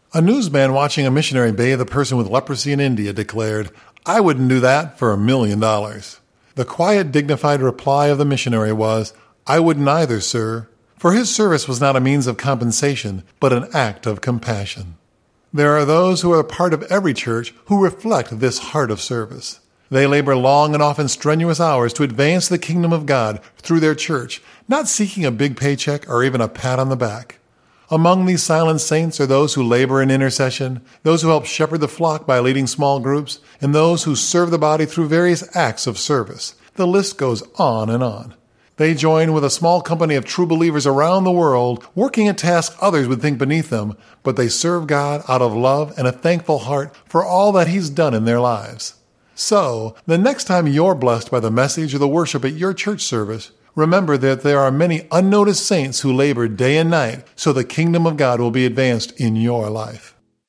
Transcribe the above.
A newsman watching a missionary bathe a person with leprosy in India declared, "I wouldn't do that for $1,000,000. The quiet, dignified reply of the missionary was, "I wouldn't either, sir," for his service was not a means of compensation, but an act of compassion. There are those who are a part of every church who reflect this heart of service. They labor long and often strenuous hours to advance the kingdom of God through their church, not seeking a big paycheck or even a pat on the back. Among these silent saints are those who labor in intercession, those who help shepherd the flock by leading small groups, and those who serve the body through various acts of service. The list goes on and on. They join with a small company of true believers around the world, working at tasks others would think beneath them, but they serve God out of love and a thankful heart for all that He's done in their lives. So, the next time you're blessed by the message or the worship at your church service, remember that there are many unnoticed saints who labor day and night so the kingdom of God will be advanced in your life.